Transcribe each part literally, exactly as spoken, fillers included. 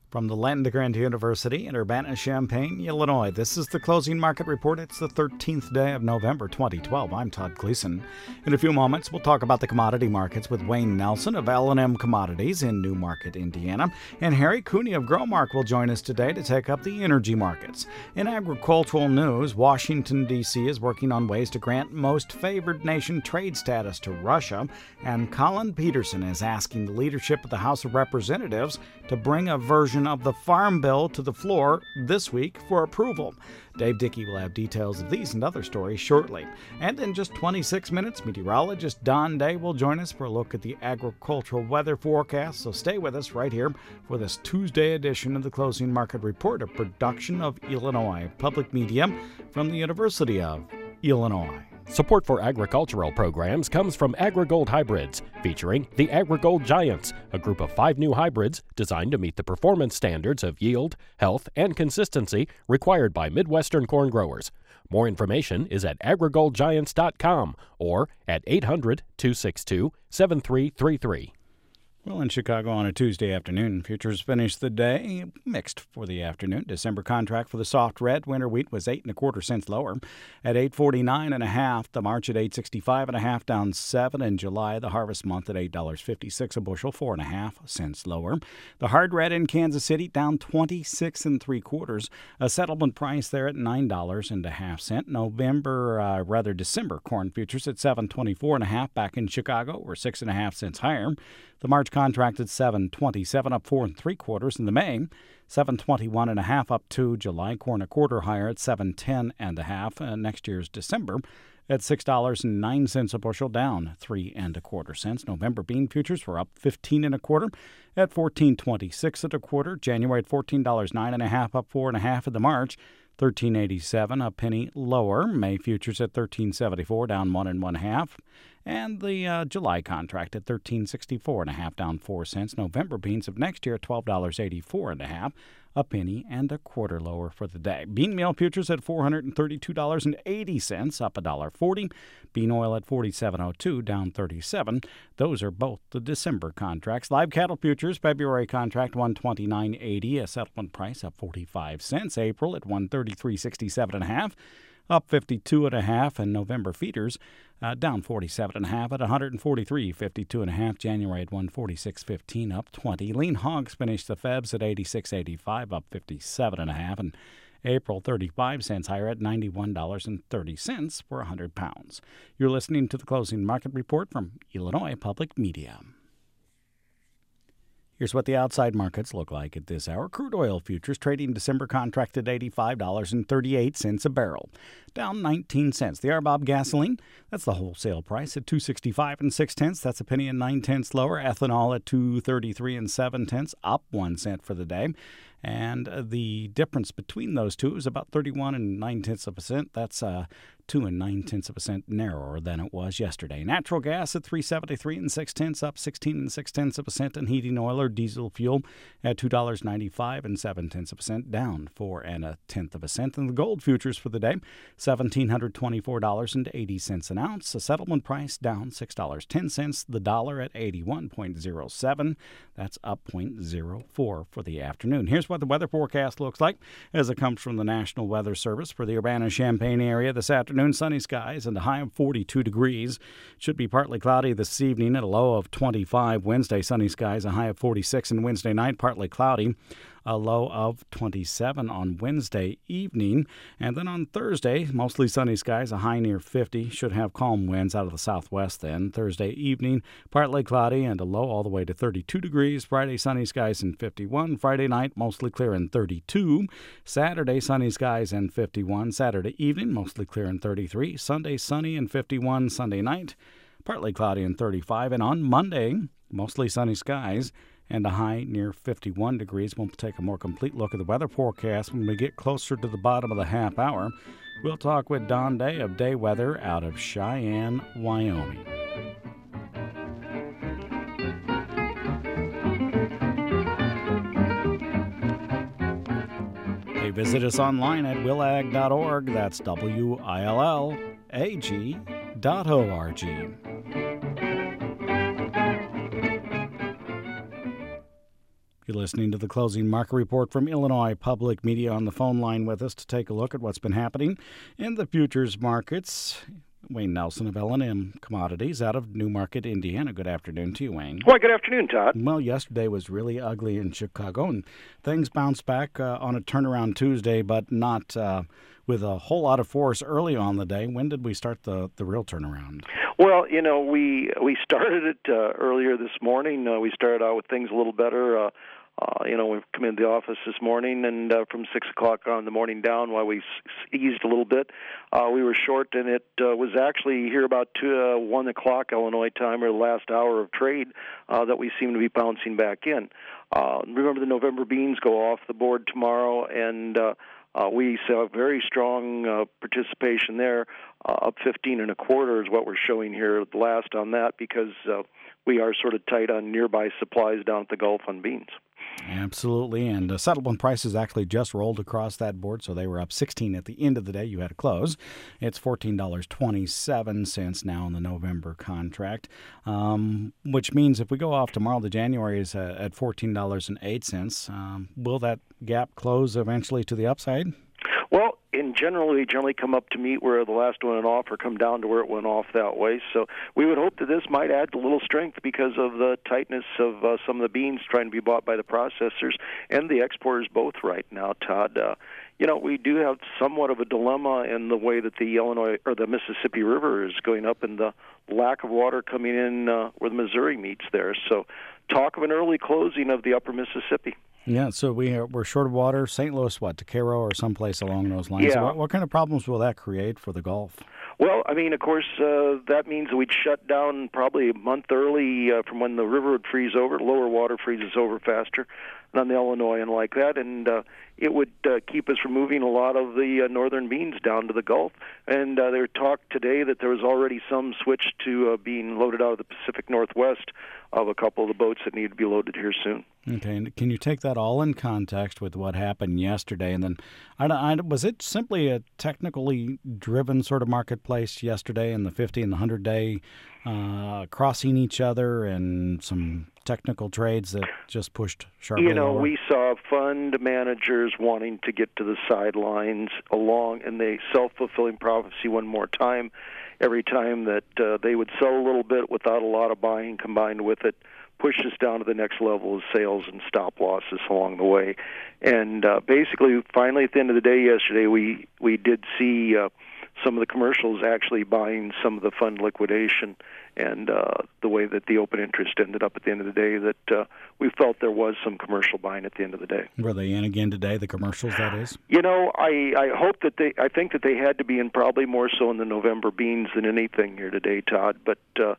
From the Land Grant University in Urbana-Champaign, Illinois, this is the Closing Market Report. It's the thirteenth day of November, twenty twelve. I'm Todd Gleason. In a few moments, we'll talk about the commodity markets with Wayne Nelson of L and M Commodities in New Market, Indiana. And Harry Cooney of Growmark will join us today to take up the energy markets. In agricultural news, Washington, D C is working on ways to grant most favored nation trade status to Russia. And Colin Peterson is asking the leadership of the House of Representatives to bring a version of the Farm Bill to the floor this week for approval. Dave Dickey will have details of these and other stories shortly. And in just twenty-six minutes, meteorologist Don Day will join us for a look at the agricultural weather forecast. So stay with us right here for this Tuesday edition of the Closing Market Report, a production of Illinois Public Media from the University of Illinois. Support for agricultural programs comes from AgriGold Hybrids, featuring the AgriGold Giants, a group of five new hybrids designed to meet the performance standards of yield, health, and consistency required by Midwestern corn growers. More information is at agri gold giants dot com or at eight hundred, two six two, seven three three three. Well, in Chicago on a Tuesday afternoon, futures finished the day mixed for the afternoon. December contract for the soft red winter wheat was eight and a quarter cents lower at eight forty-nine and a half. The March at eight sixty-five and a half, down seven. In July, the harvest month at eight dollars and fifty-six cents a bushel, four and a half cents lower. The hard red in Kansas City down twenty-six and three quarters. A settlement price there at nine dollars and a half cent. November, uh, rather December corn futures at seven twenty-four and a half. Back in Chicago were six and a half cents higher. The March contract at seven twenty-seven, up four and three quarters. In the May, seven twenty-one and a half, up two. July corn a quarter higher at seven ten and a half. Uh, next year's December at six dollars and nine cents a bushel, down three and a quarter cents. November bean futures were up fifteen and a quarter at fourteen twenty-six and a quarter. January at fourteen dollars nine and a half, up four and a half. In the March, thirteen eighty-seven, a penny lower. May futures at thirteen seventy-four, down one and one half. And the uh, July contract at thirteen sixty-four and a half, down four cents. November beans of next year at twelve dollars and eighty-four and a half, a penny and a quarter lower for the day. Bean meal futures at four hundred thirty-two dollars and eighty cents, up one dollar and forty cents. Bean oil at forty-seven oh two, down thirty-seven. Those are both the December contracts. Live cattle futures, February contract one twenty-nine eighty, a settlement price up forty-five cents. April at one thirty-three sixty-seven and a half, up fifty-two and a half. And November feeders uh, down forty-seven and a half at one forty-three fifty-two and a half. January at one forty-six fifteen, up twenty. Lean hogs finished the Febs at eighty-six eighty-five, up fifty-seven and a half. And April thirty-five cents higher at ninety-one dollars and thirty cents for one hundred pounds. You're listening to the Closing Market Report from Illinois Public Media. Here's what the outside markets look like at this hour. Crude oil futures trading December contract at eighty-five dollars and thirty-eight cents a barrel, down nineteen cents. The R B O B gasoline, that's the wholesale price at two sixty-five and six tenths. That's a penny and nine tenths lower. Ethanol at two thirty-three and seven tenths, up one cent for the day. And the difference between those two is about thirty-one and nine tenths of a cent. That's uh, two and nine tenths of a cent narrower than it was yesterday. Natural gas at three seventy-three and six tenths, up sixteen and six tenths of a cent. And heating oil or diesel fuel at two dollars and ninety-five and seven tenths of a cent, down four and a tenth of a cent. And the gold futures for the day, one thousand seven hundred twenty-four dollars and eighty cents an ounce. The settlement price down six dollars and ten cents. The dollar at eighty-one point oh seven. That's up zero point zero four for the afternoon. Here's what the weather forecast looks like as it comes from the National Weather Service for the Urbana-Champaign area this afternoon. Sunny skies and a high of forty-two degrees. It should be partly cloudy this evening at a low of twenty-five. Wednesday, sunny skies, a high of forty-six. And Wednesday night, partly cloudy, a low of twenty-seven on Wednesday evening. And then on Thursday, mostly sunny skies, a high near fifty. Should have calm winds out of the southwest then. Thursday evening, partly cloudy and a low all the way to thirty-two degrees. Friday, sunny skies and fifty-one. Friday night, mostly clear and thirty-two. Saturday, sunny skies and fifty-one. Saturday evening, mostly clear and thirty-three. Sunday, sunny and fifty-one. Sunday night, partly cloudy and thirty-five. And on Monday, mostly sunny skies and a high near fifty-one degrees. We'll take a more complete look at the weather forecast when we get closer to the bottom of the half hour. We'll talk with Don Day of Day Weather out of Cheyenne, Wyoming. Hey, visit us online at willag dot org. That's W I L L A G dot O R G. You're listening to the Closing Market Report from Illinois Public Media. On the phone line with us to take a look at what's been happening in the futures markets. Wayne Nelson of L and M Commodities out of Newmarket, Indiana. Good afternoon to you, Wayne. Well, good afternoon, Todd. Well, yesterday was really ugly in Chicago, and things bounced back uh, on a turnaround Tuesday, but not uh, with a whole lot of force early on the day. When did we start the, the real turnaround? Well, you know, we we started it uh, earlier this morning. Uh, we started out with things a little better. Uh, Uh, you know, we've come into the office this morning, and uh, from six o'clock on the morning down, while we eased a little bit, uh, we were short, and it uh, was actually here about two, uh, one o'clock Illinois time, or the last hour of trade, uh, that we seem to be bouncing back in. Uh, remember, the November beans go off the board tomorrow, and uh, uh, we saw very strong uh, participation there. Uh, up fifteen and a quarter is what we're showing here at the last on that, because uh, we are sort of tight on nearby supplies down at the Gulf on beans. Absolutely, and uh, settlement prices actually just rolled across that board, so they were up sixteen at the end of the day. You had a close. It's fourteen dollars and twenty-seven cents now in the November contract, um, which means if we go off tomorrow, the January is uh, at fourteen dollars and eight cents. Um, will that gap close eventually to the upside? Well, in general, we generally come up to meet where the last one went off, or come down to where it went off that way. So we would hope that this might add a little strength because of the tightness of uh, some of the beans trying to be bought by the processors and the exporters both right now, Todd. Uh, you know, we do have somewhat of a dilemma in the way that the Illinois or the Mississippi River is going up, and the lack of water coming in uh, where the Missouri meets there. So talk of an early closing of the upper Mississippi. Yeah, so we are, we're short of water. Saint Louis, what, to Cairo or someplace along those lines? Yeah. What, what kind of problems will that create for the Gulf? Well, I mean, of course, uh, that means we'd shut down probably a month early uh, from when the river would freeze over. Lower water freezes over faster than the Illinois and like that, and uh, it would uh, keep us from moving a lot of the uh, northern beans down to the Gulf. And uh, there talk today that there was already some switch to uh, being loaded out of the Pacific Northwest of a couple of the boats that need to be loaded here soon. Okay, and can you take that all in context with what happened yesterday? And then, I, I, was it simply a technically driven sort of marketplace yesterday, and the fifty and the hundred-day uh, crossing each other, and some technical trades that just pushed sharply You know, lower? we saw fund managers wanting to get to the sidelines along, and they self-fulfilling prophecy one more time. Every time that uh, they would sell a little bit without a lot of buying combined with it, pushed us down to the next level of sales and stop losses along the way. And uh, basically, finally, at the end of the day yesterday, we, we did see uh, some of the commercials actually buying some of the fund liquidation, and uh, the way that the open interest ended up at the end of the day, that uh, we felt there was some commercial buying at the end of the day. Were they in again today, the commercials, that is? You know, I, I hope that they, I think that they had to be in probably more so in the November beans than anything here today, Todd, but uh,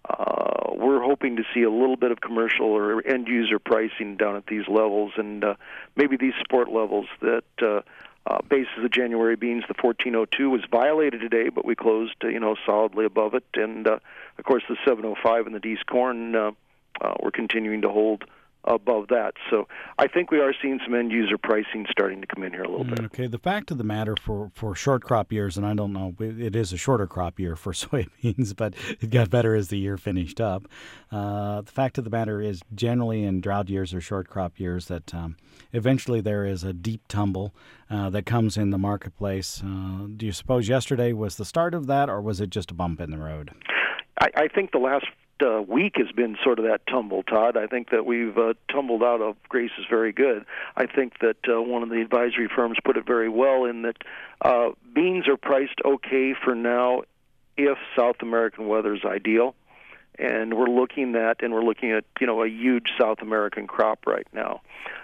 uh, we're hoping to see a little bit of commercial or end-user pricing down at these levels, and uh, maybe these support levels that uh, Uh, basis of January beans, the fourteen oh two was violated today, but we closed, uh, you know, solidly above it. And, uh, of course, the seven oh five and the D's corn, uh, uh, we're continuing to hold above that. So I think we are seeing some end-user pricing starting to come in here a little bit. Okay, the fact of the matter for, for short crop years, and I don't know, it is a shorter crop year for soybeans, but it got better as the year finished up. Uh, the fact of the matter is generally in drought years or short crop years that um, eventually there is a deep tumble uh, that comes in the marketplace. Uh, do you suppose yesterday was the start of that, or was it just a bump in the road? I, I think the last Uh, week has been sort of that tumble, Todd. I think that we've uh, tumbled out of graces very good. I think that uh, one of the advisory firms put it very well in that uh, beans are priced okay for now if South American weather is ideal. And we're looking at, and we're looking at, you know, a huge South American crop right now.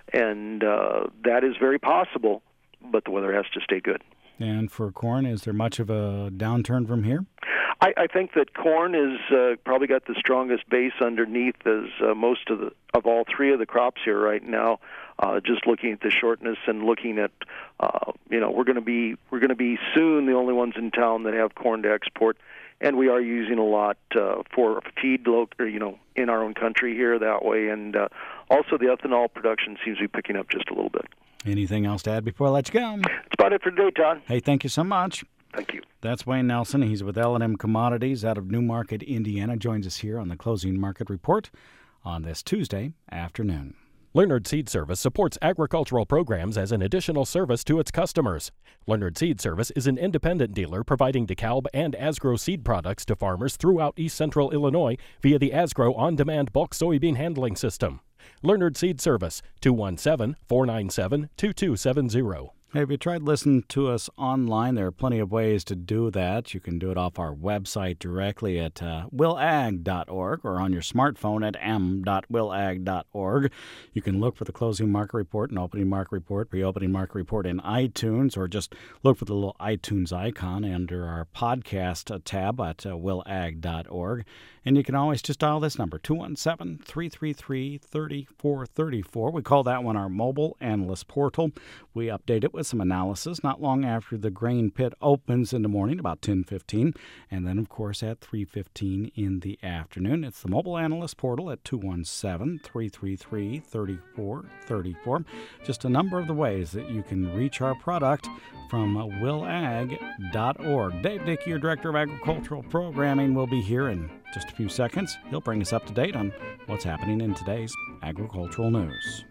And uh, that is very possible, but the weather has to stay good. And for corn, is there much of a downturn from here? I, I think that corn is uh, probably got the strongest base underneath as uh, most of the of all three of the crops here right now. Uh, just looking at the shortness and looking at, uh, you know, we're going to be we're going to be soon the only ones in town that have corn to export, and we are using a lot uh, for feed, local, you know, in our own country here that way, and uh, also the ethanol production seems to be picking up just a little bit. Anything else to add before I let you go? That's about it for today, Todd. Hey, thank you so much. Thank you. That's Wayne Nelson. He's with L and M Commodities out of Newmarket, Indiana. Joins us here on the Closing Market Report on this Tuesday afternoon. Leonard Seed Service supports agricultural programs as an additional service to its customers. Leonard Seed Service is an independent dealer providing DeKalb and Asgrow seed products to farmers throughout east central Illinois via the Asgrow on-demand bulk soybean handling system. Leonard Seed Service, two one seven, four nine seven, two two seven zero. Have you tried listening to us online? There are plenty of ways to do that. You can do it off our website directly at uh, will ag dot org or on your smartphone at m dot will ag dot org. You can look for the closing market report and opening market report, pre-opening market report in iTunes, or just look for the little iTunes icon under our podcast tab at uh, will ag dot org. And you can always just dial this number, two one seven, three three three, three four three four. We call that one our mobile analyst portal. We update it with some analysis not long after the grain pit opens in the morning, about ten fifteen, and then, of course, at three fifteen in the afternoon. It's the mobile analyst portal at two one seven, three three three, three four three four. Just a number of the ways that you can reach our product from will ag dot org. Dave Dickey, your Director of Agricultural Programming, will be here in just a few seconds. He'll bring us up to date on what's happening in today's agricultural news.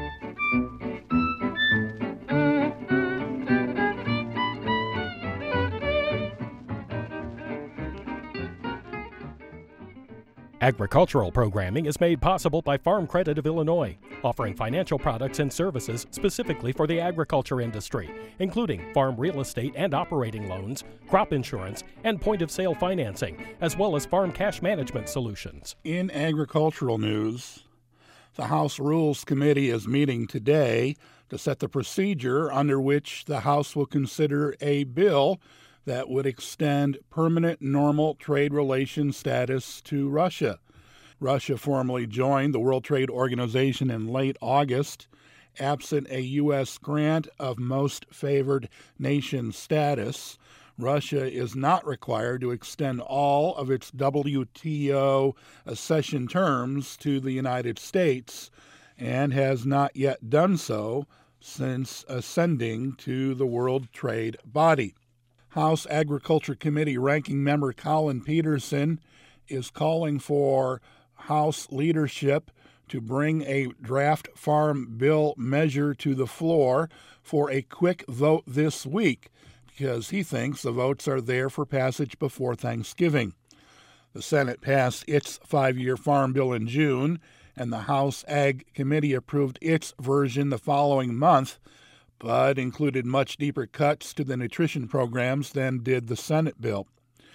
Agricultural programming is made possible by Farm Credit of Illinois, offering financial products and services specifically for the agriculture industry, including farm real estate and operating loans, crop insurance, and point-of-sale financing, as well as farm cash management solutions. In agricultural news, the House Rules Committee is meeting today to set the procedure under which the House will consider a bill that would extend permanent normal trade relations status to Russia. Russia formally joined the World Trade Organization in late August. Absent a U S grant of most favored nation status, Russia is not required to extend all of its W T O accession terms to the United States and has not yet done so since ascending to the World Trade Body. House Agriculture Committee Ranking Member Colin Peterson is calling for House leadership to bring a draft farm bill measure to the floor for a quick vote this week because he thinks the votes are there for passage before Thanksgiving. The Senate passed its five-year farm bill in June, and the House Ag Committee approved its version the following month, but included much deeper cuts to the nutrition programs than did the Senate bill.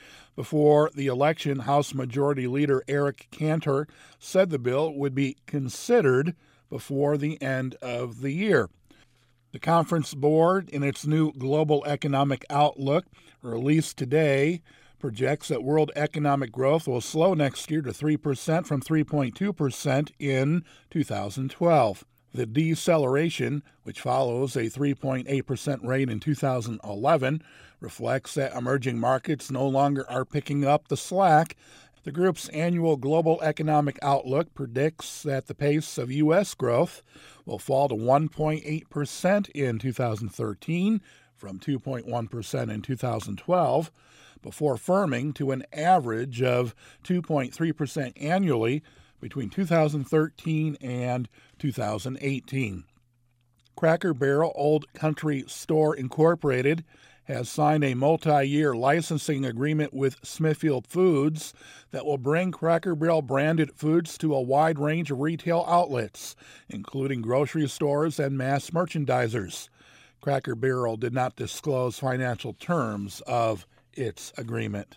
Before the election, House Majority Leader Eric Cantor said the bill would be considered before the end of the year. The Conference Board, in its new Global Economic Outlook, released today, projects that world economic growth will slow next year to three percent from three point two percent in two thousand twelve. The deceleration, which follows a three point eight percent rate in two thousand eleven, reflects that emerging markets no longer are picking up the slack. The group's annual Global Economic Outlook predicts that the pace of U S growth will fall to one point eight percent in two thousand thirteen from two point one percent in two thousand twelve, before firming to an average of two point three percent annually between two thousand thirteen and two thousand eighteen. Cracker Barrel Old Country Store Incorporated has signed a multi-year licensing agreement with Smithfield Foods that will bring Cracker Barrel branded foods to a wide range of retail outlets, including grocery stores and mass merchandisers. Cracker Barrel did not disclose financial terms of its agreement.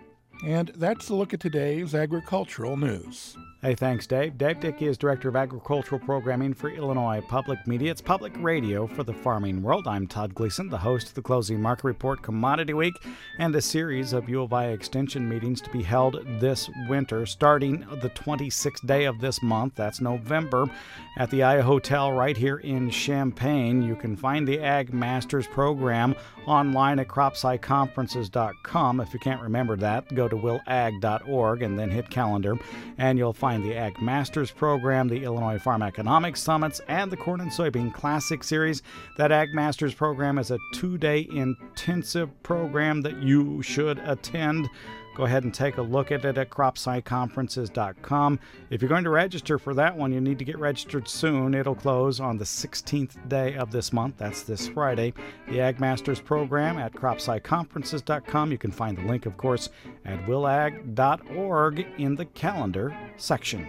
And that's a look at today's agricultural news. Hey, thanks, Dave. Dave Dickey is Director of Agricultural Programming for Illinois Public Media. It's public radio for the farming world. I'm Todd Gleason, the host of the Closing Market Report Commodity Week and a series of U of I Extension meetings to be held this winter, starting the twenty-sixth day of this month. That's November, at the I Hotel right here in Champaign. You can find the Ag Masters program online at crop sci conferences dot com. If you can't remember that, go to will ag dot org and then hit calendar, and you'll find the Ag Masters program, the Illinois Farm Economics Summits, and the Corn and Soybean Classic Series. That Ag Masters program is a two-day intensive program that you should attend. Go ahead and take a look at it at crop sci conferences dot com. If you're going to register for that one, you need to get registered soon. It'll close on the sixteenth day of this month. That's this Friday. The Ag Masters program at crop sci conferences dot com. You can find the link, of course, at willag dot org in the calendar section.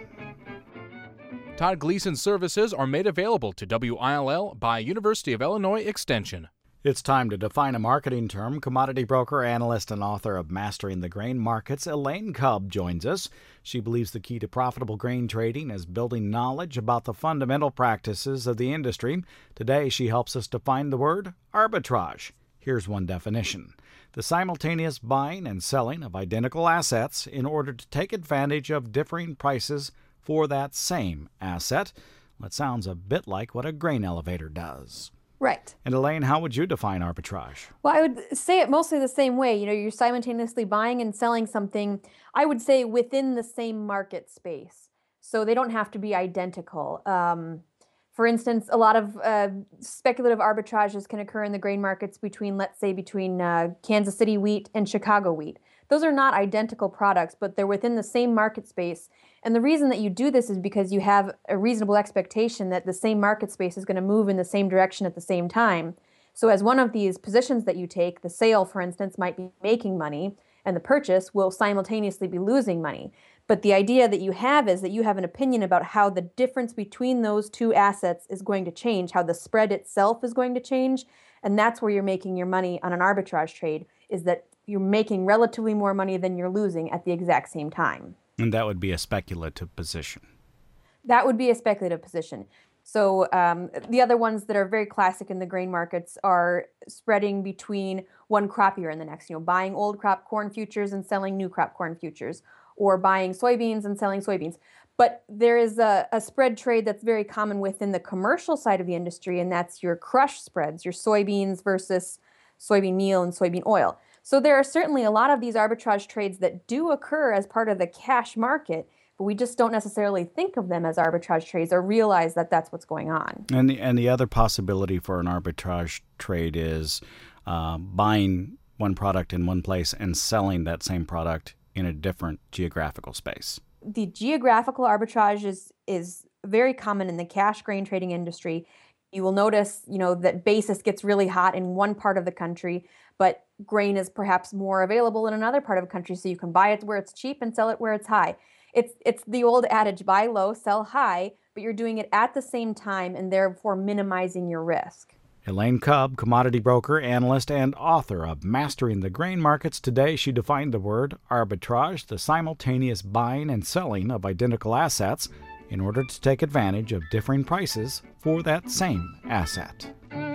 Todd Gleason services are made available to W I L L by University of Illinois Extension. It's time to define a marketing term. Commodity broker, analyst, and author of Mastering the Grain Markets, Elaine Cubb, joins us. She believes the key to profitable grain trading is building knowledge about the fundamental practices of the industry. Today, she helps us define the word arbitrage. Here's one definition: the simultaneous buying and selling of identical assets in order to take advantage of differing prices for that same asset. That sounds a bit like what a grain elevator does. Right. And Elaine, how would you define arbitrage? Well, I would say it mostly the same way. You know, you're simultaneously buying and selling something, I would say, within the same market space. So they don't have to be identical. Um, for instance, a lot of uh, speculative arbitrages can occur in the grain markets between, let's say, between uh, Kansas City wheat and Chicago wheat. Those are not identical products, but they're within the same market space. And the reason that you do this is because you have a reasonable expectation that the same market space is going to move in the same direction at the same time. So as one of these positions that you take, the sale, for instance, might be making money, and the purchase will simultaneously be losing money. But the idea that you have is that you have an opinion about how the difference between those two assets is going to change, how the spread itself is going to change, and that's where you're making your money on an arbitrage trade, is that you're making relatively more money than you're losing at the exact same time. And that would be a speculative position. That would be a speculative position. So um, the other ones that are very classic in the grain markets are spreading between one crop year and the next, you know, buying old crop corn futures and selling new crop corn futures, or buying soybeans and selling soybeans. But there is a, a spread trade that's very common within the commercial side of the industry, and that's your crush spreads, your soybeans versus soybean meal and soybean oil. So there are certainly a lot of these arbitrage trades that do occur as part of the cash market, but we just don't necessarily think of them as arbitrage trades or realize that that's what's going on. And the, and the other possibility for an arbitrage trade is uh, buying one product in one place and selling that same product in a different geographical space. The geographical arbitrage is, is very common in the cash grain trading industry. You will notice, you know, that basis gets really hot in one part of the country, but grain is perhaps more available in another part of the country, so you can buy it where it's cheap and sell it where it's high. It's it's the old adage, buy low, sell high, but you're doing it at the same time and therefore minimizing your risk. Elaine Cubb, commodity broker, analyst, and author of Mastering the Grain Markets. Today, she defined the word arbitrage, the simultaneous buying and selling of identical assets in order to take advantage of differing prices for that same asset.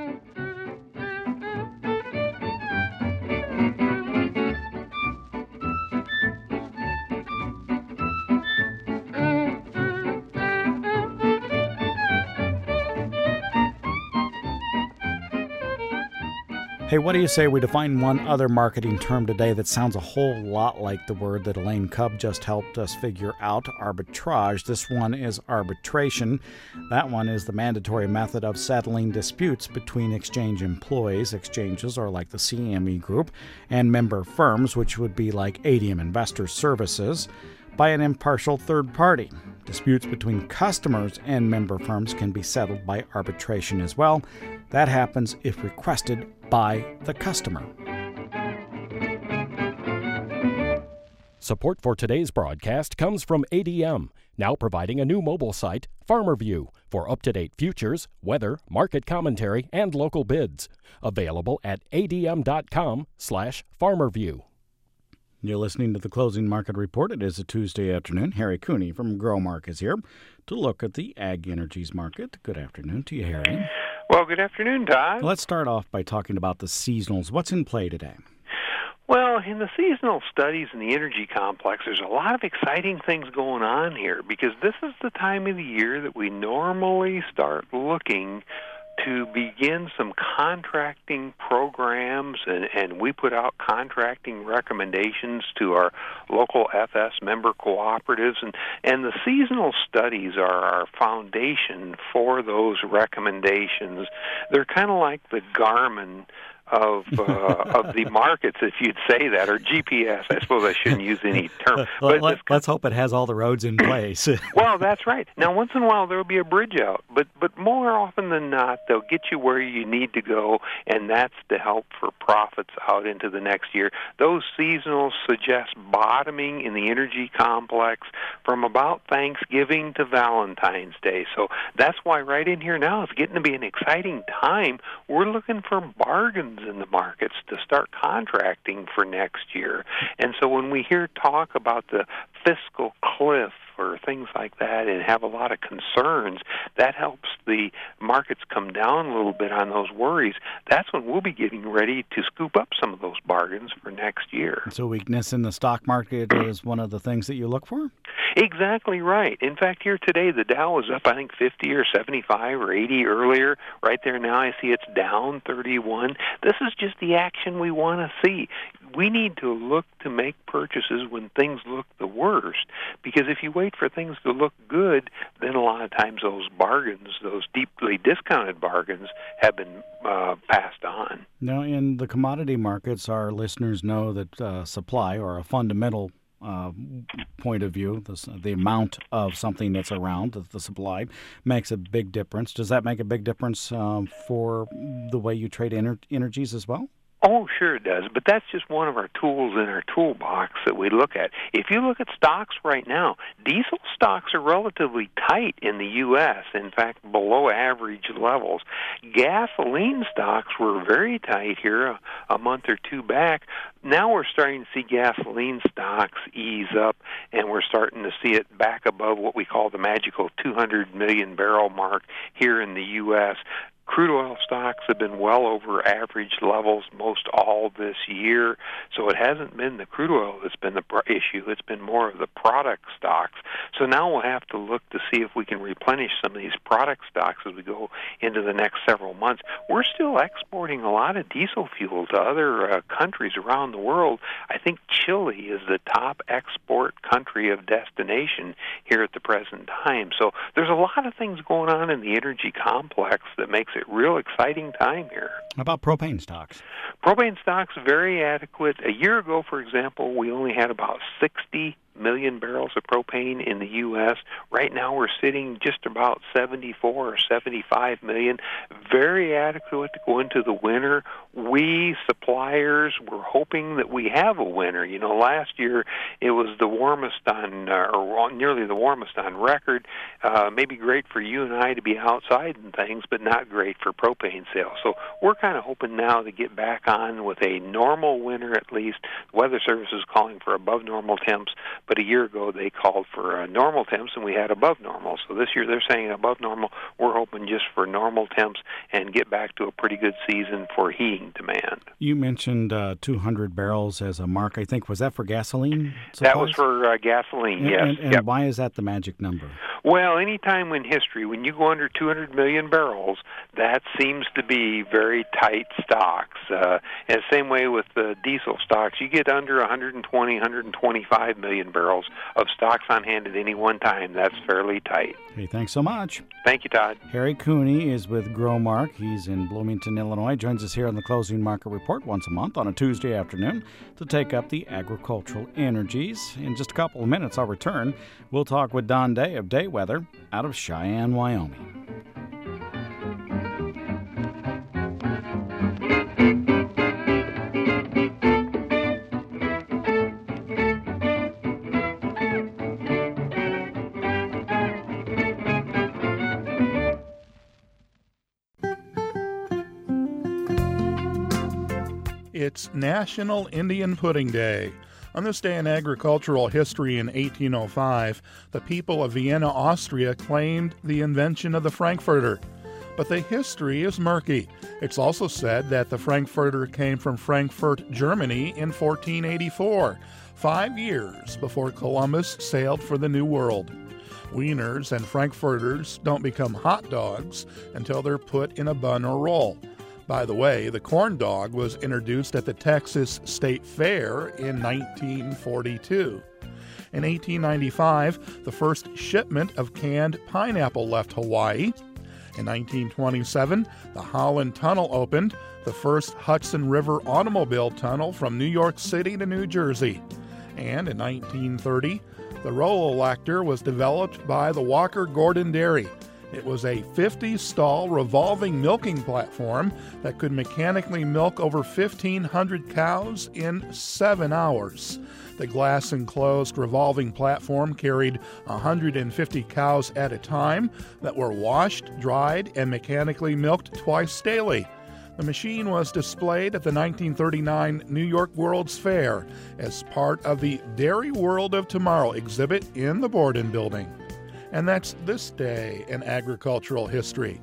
Hey, what do you say we define one other marketing term today that sounds a whole lot like the word that Elaine Cubb just helped us figure out, arbitrage. This one is arbitration. That one is the mandatory method of settling disputes between exchange employees. Exchanges are like the C M E Group, and member firms, which would be like A D M Investor Services, by an impartial third party. Disputes between customers and member firms can be settled by arbitration as well. That happens if requested by the customer. Support for today's broadcast comes from A D M, now providing a new mobile site, FarmerView, for up-to-date futures, weather, market commentary, and local bids. Available at adm.com slash farmerview. You're listening to the Closing Market Report. It is a Tuesday afternoon. Harry Cooney from GrowMark is here to look at the Ag Energies market. Good afternoon to you, Harry. Well, good afternoon, Todd. Let's start off by talking about the seasonals. What's in play today? Well, in the seasonal studies in the energy complex, there's a lot of exciting things going on here because this is the time of the year that we normally start looking to begin some contracting programs, and, and we put out contracting recommendations to our local F S member cooperatives, and, and the seasonal studies are our foundation for those recommendations. They're kind of like the Garmin of uh, of the markets, if you'd say that, or G P S. I suppose I shouldn't use any term. Well, but let, let's hope it has all the roads in place. Well, that's right. Now, once in a while, there will be a bridge out, but but more often than not, they'll get you where you need to go, and that's to help for profits out into the next year. Those seasonals suggest bottoming in the energy complex from about Thanksgiving to Valentine's Day. So that's why right in here now it's getting to be an exciting time. We're looking for bargains in the markets to start contracting for next year. And so when we hear talk about the fiscal cliff or things like that and have a lot of concerns, that helps the markets come down a little bit on those worries. That's when we'll be getting ready to scoop up some of those bargains for next year. So weakness in the stock market is one of the things that you look for? Exactly right. In fact, here today, the Dow was up, I think, fifty or seventy-five or eighty earlier. Right there now, I see it's down thirty-one. This is just the action we want to see. We need to look to make purchases when things look the worst, because if you wait for things to look good, then a lot of times those bargains, those deeply discounted bargains, have been uh, passed on. Now, in the commodity markets, our listeners know that uh, supply, or a fundamental Uh, point of view, the, the amount of something that's around, the, the supply, makes a big difference. Does that make a big difference um, for the way you trade ener- energies as well? Oh, sure it does, but that's just one of our tools in our toolbox that we look at. If you look at stocks right now, diesel stocks are relatively tight in the U S, in fact, below average levels. Gasoline stocks were very tight here a, a month or two back. Now we're starting to see gasoline stocks ease up, and we're starting to see it back above what we call the magical two hundred million barrel mark here in the U S Crude oil stocks have been well over average levels most all this year, so it hasn't been the crude oil that's been the issue. It's been more of the product stocks. So now we'll have to look to see if we can replenish some of these product stocks as we go into the next several months. We're still exporting a lot of diesel fuel to other uh, countries around the world. I think Chile is the top export country of destination here at the present time. So there's a lot of things going on in the energy complex that makes it real exciting time here. How about propane stocks? Propane stocks, very adequate. A year ago, for example, we only had about sixty million barrels of propane in the U S. Right now we're sitting just about seventy-four or seventy-five million. Very adequate to go into the winter. We, suppliers, were hoping that we have a winter. You know, last year it was the warmest on, uh, or nearly the warmest on record. Uh, maybe great for you and I to be outside and things, but not great for propane sales. So we're kind of hoping now to get back on with a normal winter at least. The Weather Service is calling for above normal temps, but a year ago they called for uh, normal temps, and we had above normal. So this year they're saying above normal. We're hoping just for normal temps and get back to a pretty good season for heating demand. You mentioned uh, two hundred barrels as a mark. I think, was that for gasoline supplies? That was for uh, gasoline, and, yes. And, and yep. why is that the magic number? Well, any time in history when you go under two hundred million barrels, that seems to be very tight stocks. Uh, and the same way with the diesel stocks, you get under one hundred twenty, one hundred twenty-five million barrels of stocks on hand at any one time. That's fairly tight. Hey, thanks so much. Thank you, Todd. Harry Cooney is with Growmark. He's in Bloomington, Illinois. Joins us here on the Closing Market Report once a month on a Tuesday afternoon to take up the agricultural energies. In just a couple of minutes, I'll return. We'll talk with Don Day of Day Weather out of Cheyenne, Wyoming. It's National Indian Pudding Day. On this day in agricultural history in eighteen oh five, the people of Vienna, Austria claimed the invention of the Frankfurter. But the history is murky. It's also said that the Frankfurter came from Frankfurt, Germany in fourteen eighty-four, five years before Columbus sailed for the New World. Wieners and Frankfurters don't become hot dogs until they're put in a bun or roll. By the way, the corn dog was introduced at the Texas State Fair in nineteen forty-two. In eighteen ninety-five, the first shipment of canned pineapple left Hawaii. In nineteen twenty-seven, the Holland Tunnel opened, the first Hudson River automobile tunnel from New York City to New Jersey. And in nineteen thirty, the Rollolactor was developed by the Walker Gordon Dairy. It was a fifty-stall revolving milking platform that could mechanically milk over fifteen hundred cows in seven hours. The glass-enclosed revolving platform carried one hundred fifty cows at a time that were washed, dried, and mechanically milked twice daily. The machine was displayed at the nineteen thirty-nine New York World's Fair as part of the Dairy World of Tomorrow exhibit in the Borden Building. And that's this day in agricultural history.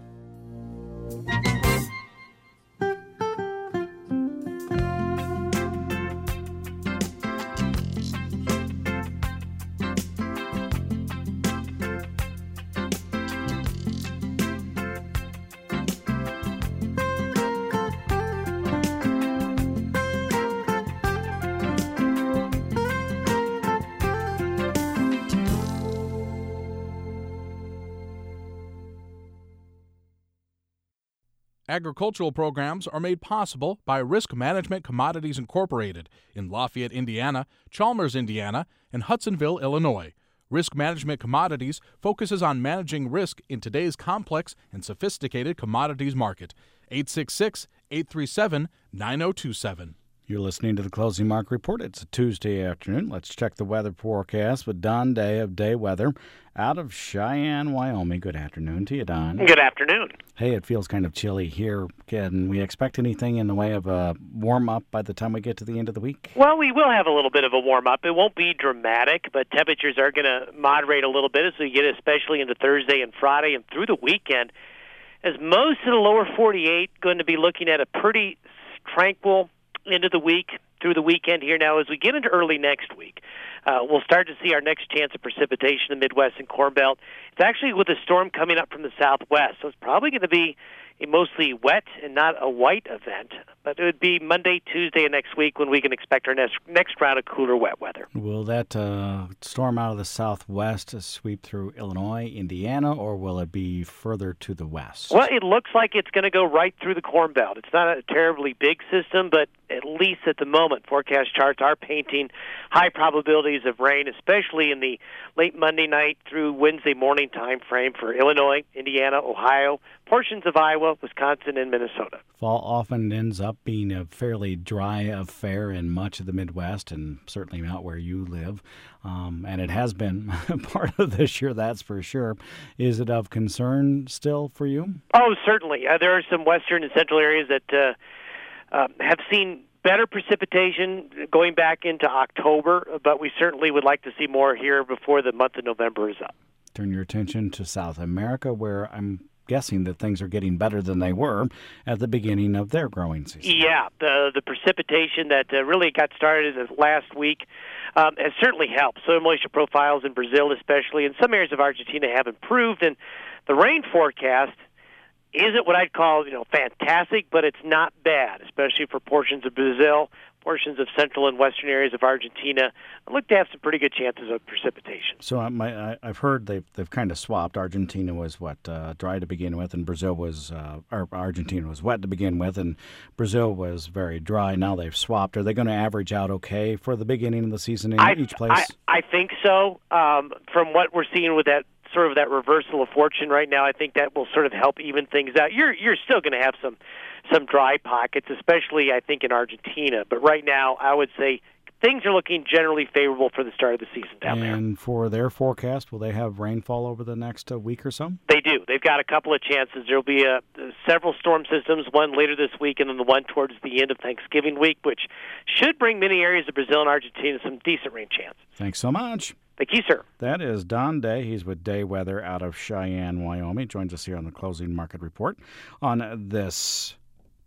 Agricultural programs are made possible by Risk Management Commodities Incorporated in Lafayette, Indiana, Chalmers, Indiana, and Hudsonville, Illinois. Risk Management Commodities focuses on managing risk in today's complex and sophisticated commodities market. eight six six, eight three seven, nine zero two seven. You're listening to the Closing Market Report. It's a Tuesday afternoon. Let's check the weather forecast with Don Day of Day Weather out of Cheyenne, Wyoming. Good afternoon to you, Don. Good afternoon. Hey, it feels kind of chilly here. Can we expect anything in the way of a warm-up by the time we get to the end of the week? Well, we will have a little bit of a warm-up. It won't be dramatic, but temperatures are going to moderate a little bit as we get especially into Thursday and Friday and through the weekend, as most of the lower forty-eight going to be looking at a pretty tranquil end of the week through the weekend here. Now, as we get into early next week, uh, we'll start to see our next chance of precipitation in the Midwest and Corn Belt. It's actually with a storm coming up from the southwest, so it's probably going to be a mostly wet and not a white event. But it would be Monday, Tuesday, and next week when we can expect our next, next round of cooler, wet weather. Will that uh, storm out of the southwest sweep through Illinois, Indiana, or will it be further to the west? Well, it looks like it's going to go right through the Corn Belt. It's not a terribly big system, but at least at the moment, forecast charts are painting high probabilities of rain, especially in the late Monday night through Wednesday morning time frame for Illinois, Indiana, Ohio, portions of Iowa, Wisconsin, and Minnesota. Fall often ends up being a fairly dry affair in much of the Midwest and certainly out where you live. Um, and it has been part of this year, that's for sure. Is it of concern still for you? Oh, certainly. Uh, there are some western and central areas that uh, uh, have seen better precipitation going back into October, but we certainly would like to see more here before the month of November is up. Turn your attention to South America, where I'm guessing that things are getting better than they were at the beginning of their growing season. Yeah, the the precipitation that uh, really got started last week um, has certainly helped. Soil moisture profiles in Brazil especially, and some areas of Argentina have improved, and the rain forecast isn't what I'd call, you know, fantastic, but it's not bad, especially for portions of Brazil, portions of central and western areas of Argentina. I look to have some pretty good chances of precipitation. So um, I, I've heard they've they've kind of swapped. Argentina was what uh, dry to begin with, and Brazil was uh, or Argentina was wet to begin with, and Brazil was very dry. Now they've swapped. Are they going to average out okay for the beginning of the season in I, each place? I, I think so. Um, from what we're seeing with that sort of that reversal of fortune right now, I think that will sort of help even things out. You're you're still going to have some some dry pockets, especially I think in Argentina. But right now, I would say things are looking generally favorable for the start of the season down and there. And for their forecast, will they have rainfall over the next uh, week or so? They do. They've got a couple of chances. There'll be uh, several storm systems, one later this week and then the one towards the end of Thanksgiving week, which should bring many areas of Brazil and Argentina some decent rain chance. Thanks so much. Thank you, sir. That is Don Day. He's with Day Weather out of Cheyenne, Wyoming. Joins us here on the Closing Market Report on this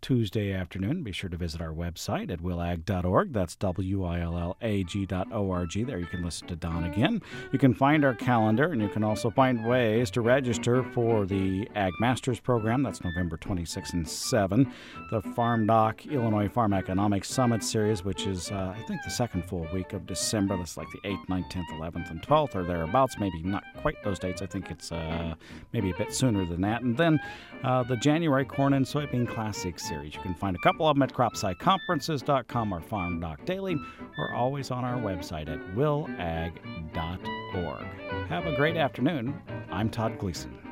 Tuesday afternoon. Be sure to visit our website at willag dot org. That's W I L L A G dot O R G. There you can listen to Don again. You can find our calendar, and you can also find ways to register for the Ag Masters program. That's November twenty-sixth and seventh. The Farm Doc Illinois Farm Economics Summit Series, which is, uh, I think, the second full week of December. That's like the eighth, ninth, tenth, eleventh, and twelfth, or thereabouts. Maybe not quite those dates. I think it's uh, maybe a bit sooner than that. And then uh, the January Corn and Soybean Classic Series. You can find a couple of them at crop sci conferences dot com or Farm Doc Daily, or always on our website at willag dot org. Have a great afternoon. I'm Todd Gleason.